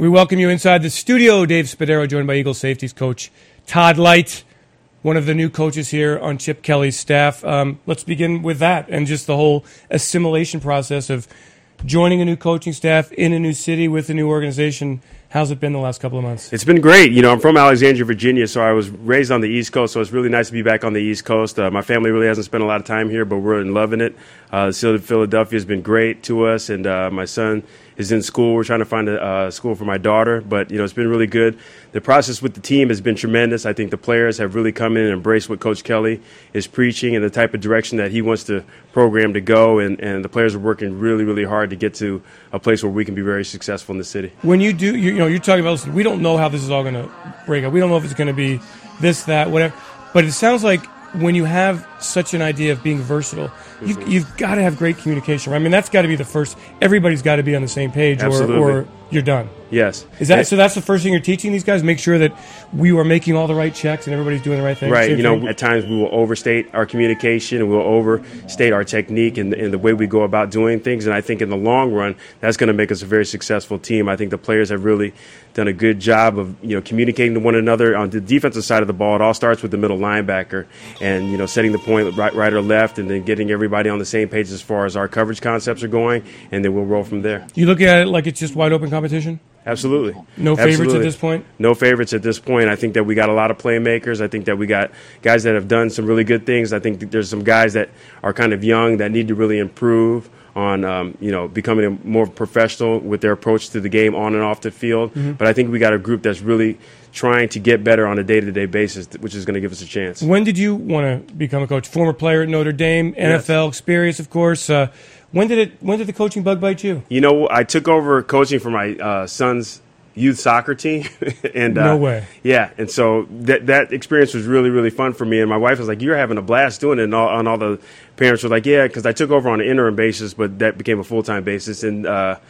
We welcome you inside the studio. Dave Spadaro, joined by Eagles safeties coach Todd Lyght, one of the new coaches here on Chip Kelly's staff. Let's begin with that and just the whole assimilation process of joining a new coaching staff in a new city with a new organization. How's it been the last couple of months? It's been great. I'm from Alexandria, Virginia, so I was raised on the East Coast, so it's really nice to be back on the East Coast. My family really hasn't spent a lot of time here, but we're loving it. The city of Philadelphia has been great to us, and my son is in school. We're trying to find a school for my daughter, but, it's been really good. The process with the team has been tremendous. I think the players have really come in and embraced what Coach Kelly is preaching and the type of direction that he wants the program to go, and the players are working really, really hard to get to a place where we can be very successful in the city. When you do, you're talking about, listen, we don't know how this is all going to break up. We don't know if it's going to be this, that, whatever. But it sounds like when you have such an idea of being versatile, you've got to have great communication. Right? I mean, that's got to be the first. Everybody's got to be on the same page, or you're done. Yes. So that's the first thing you're teaching these guys? Make sure that we are making all the right checks and everybody's doing the right thing? Right. At times we will overstate our communication and we'll overstate our technique and the way we go about doing things. And I think in the long run, that's going to make us a very successful team. I think the players have really done a good job of, communicating to one another. On the defensive side of the ball, it all starts with the middle linebacker and, setting the point right or left and then getting everybody on the same page as far as our coverage concepts are going, and then we'll roll from there. You look at it like it's just wide open competition? Absolutely. No favorites at this point? No favorites at this point. I think that we got a lot of playmakers. I think that we got guys that have done some really good things. I think that there's some guys that are kind of young that need to really improve on, becoming more professional with their approach to the game on and off the field. Mm-hmm. But I think we got a group that's really trying to get better on a day-to-day basis, which is going to give us a chance. When did you want to become a coach? Former player at Notre Dame, NFL experience, of course. When did the coaching bug bite you? I took over coaching for my son's youth soccer team. And no way. Yeah, and so that experience was really, really fun for me. And my wife was like, "You're having a blast doing it." And all the parents were like, "Yeah," because I took over on an interim basis, but that became a full-time basis. And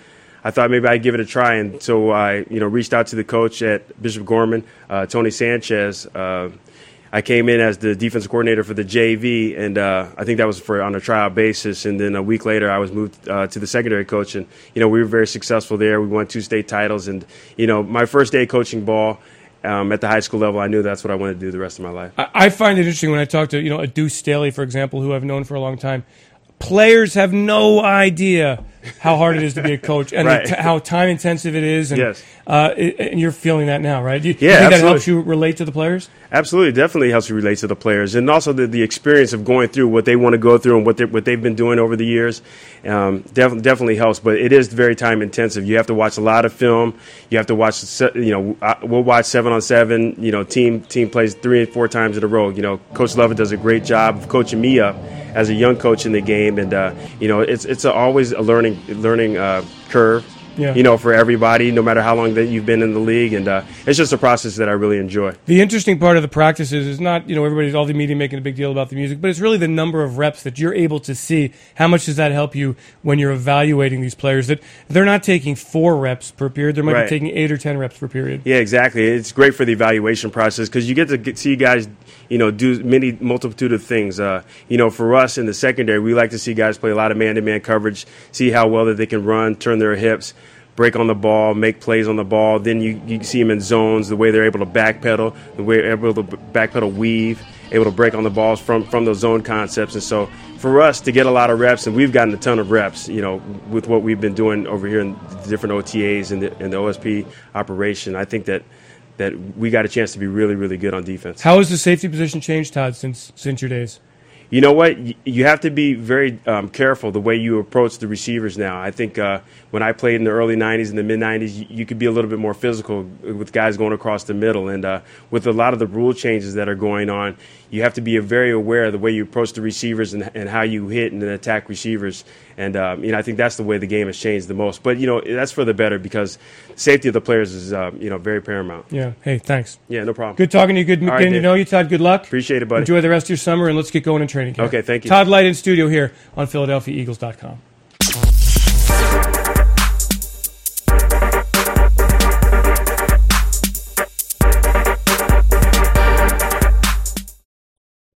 I thought maybe I'd give it a try. And so I, reached out to the coach at Bishop Gorman, Tony Sanchez. I came in as the defensive coordinator for the JV, and I think that was on a trial basis. And then a week later, I was moved to the secondary coach, and we were very successful there. We won 2 state titles, and my first day coaching ball at the high school level, I knew that's what I wanted to do the rest of my life. I find it interesting when I talk to a Deuce Staley, for example, who I've known for a long time. Players have no idea how hard it is to be a coach and right. How time intensive it is. And, yes. And you're feeling that now, right? Do you think absolutely. that helps you relate to the players? Absolutely, definitely helps you relate to the players, and also the experience of going through what they want to go through and what they've been doing over the years. Definitely helps, but it is very time intensive. You have to watch a lot of film. You have to watch. We'll watch 7-on-7. Team plays 3 and 4 times in a row. Coach Lovett does a great job of coaching me up as a young coach in the game, and it's always a learning curve. Yeah. For everybody, no matter how long that you've been in the league, and it's just a process that I really enjoy. The interesting part of the practices is not, everybody's all the media making a big deal about the music, but it's really the number of reps that you're able to see. How much does that help you when you're evaluating these players? That they're not taking 4 reps per period; they might be taking 8 or 10 reps per period. Yeah, exactly. It's great for the evaluation process because you get to see guys, do multitude of things. For us in the secondary, we like to see guys play a lot of man-to-man coverage, see how well that they can run, turn their hips, break on the ball, make plays on the ball. Then you see them in zones, the way they're able to backpedal, the way they're able to backpedal weave, able to break on the balls from those zone concepts. And so for us to get a lot of reps, and we've gotten a ton of reps, with what we've been doing over here in the different OTAs and the OSP operation, I think that we got a chance to be really, really good on defense. How has the safety position changed, Todd, since your days? You know what? You have to be very careful the way you approach the receivers now. I think when I played in the early 90s and the mid-90s, you could be a little bit more physical with guys going across the middle. And with a lot of the rule changes that are going on, you have to be very aware of the way you approach the receivers and how you hit and attack receivers. And, I think that's the way the game has changed the most. But, that's for the better because safety of the players is, very paramount. Yeah. Hey, thanks. Yeah, no problem. Good talking to you. Good getting to know you, Todd. Good luck. Appreciate it, buddy. Enjoy the rest of your summer, and let's get going in training camp. Okay, thank you. Todd Lyght in studio here on PhiladelphiaEagles.com.